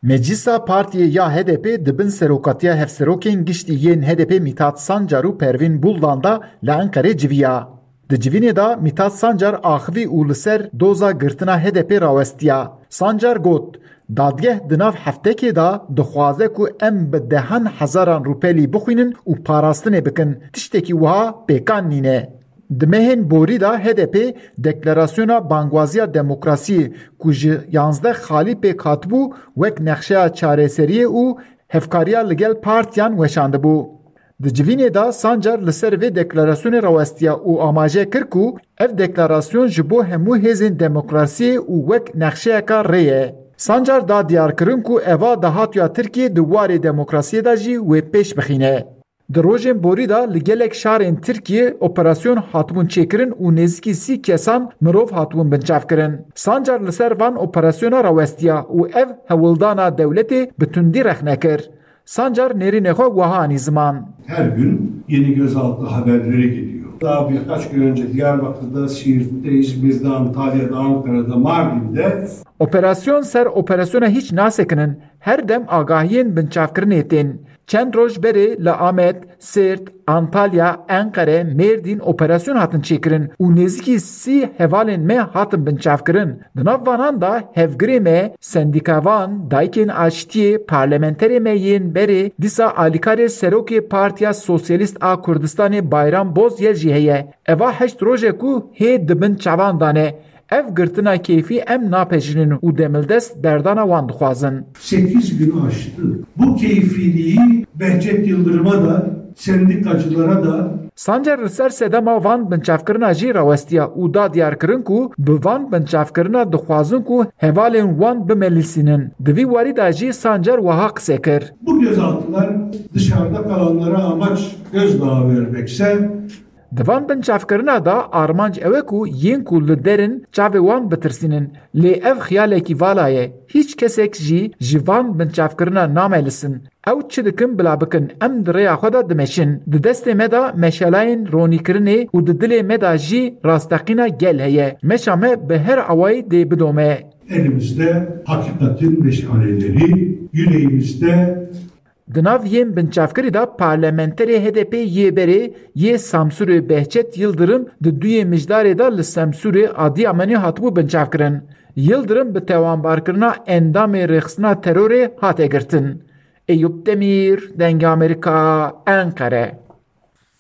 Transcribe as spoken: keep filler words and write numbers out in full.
Meclisa Partiye ya H D P dibin serokatiya hevserokên giştî yên H D P Mithat Sancar û Pervin Buldan da li Enqerê civiya. Di civînê da Mithat Sancar axivî û li ser doza girtina H D P rawestiya. Sancar got, dadgeh di nav heftekê da dixwaze ku em bi dehan hezaran rûpelî bixwînin û parastinê bikin. Tiştekî wiha pêkan nîne. Di mehên borî da H D P Deklarasyona Bangwaziya Demokrasiyê ku ji yanzdeh xalî pêk hatibû wek nexşeya çareseriyê û hevkariya li gel partiyan weşandibû. Di civînê da Sancar li ser vê deklarasyonê rawestiya û amaje kir ku ev deklarasyon ji bo hemû hêzên demokrasiyê û wek nexşeyeka rê ye. Sancar da diyarkirin ku eva dahatuya Tirkiye di warê demokrasiyê da jî wê pêş bixîne. Di rojên borî da li gelek şarên Tirkiye operasyon hatibûn çêkirin û nêzîkî sî kesan mirov hatibûn binçavkirin. Sancar li ser van operasyona rawestiya û ev hewildana dewletê bi tundî rexne kir. Sancar nêrînê xwe wiha anî ziman. Her gün yeni gözaltı haberleri geliyor. Daha birkaç gün önce Diyarbakır'da, Siirt'te, İzmir'de, Antalya'da, Ankara'da, Mardin'de. Operasyon ser operasyona hiç nasekinin her dem agahiyên binçavkirinê tên. Çend roj berê li Amed, Sirt, Antalya, Enkere, Mêrdîn operasyon hatin çêkirin û nêzîkî sî hevalên me hatin binçavkirin. Di nav vanan da hevgirê me, sendîkavan, dayikên aştiyê, parlamenterê me yên berê dîsa alîkarê serokê Partiya Sosyalîst a Kurdistanê Bayram Bozyel jî heye. Eva heşt rojê ku hê dibin çavan dane. Ev girtina keyfî em napejinin û demildest berdana wan dixwazin. sekiz gün aştı. Bu keyfiliği Behçet Yıldırım'a da, sendikacılara da. Sancar li ser sedema van binçavkirina jî rawestiya û da diyarkirin ku bi van binçavkirina dixwazin ku hevalên wan bimelîsînin. Di vî warî da jî Sancar wiha qise kir. Bu gözaltılar dışarıda kalanlara amaç gözdağı vermekse, Di van binçavkirina da armanc ew e ku yên ku li derin çavê wan bitirsînin. Lê ev xiyalekî vala ye. Hiç kesek jî ji van binçavkirina namelisin. Ew çi dikin bila bikin em di rêya xwe da dimeşin. Di destê me da meşalayên ronîkirinê û di dilê me da jî rasteqîna gel heye. Meşa me bi her awayî dê bidome. elimizde hakikatin meşaleleri, yüreğimizde. Di nav yên binçavkirî da parlamenterê H D P yê berê yê Samsurê Behçet Yıldırım di duyê mijdarê da li Semsurê Adıyamanê hatibû binçavkirin. Yıldırım bi tewanbarkirina endamê rêxistina terorê hate girtin. Eyüp Demir, Dengê Amerîka, Enkere.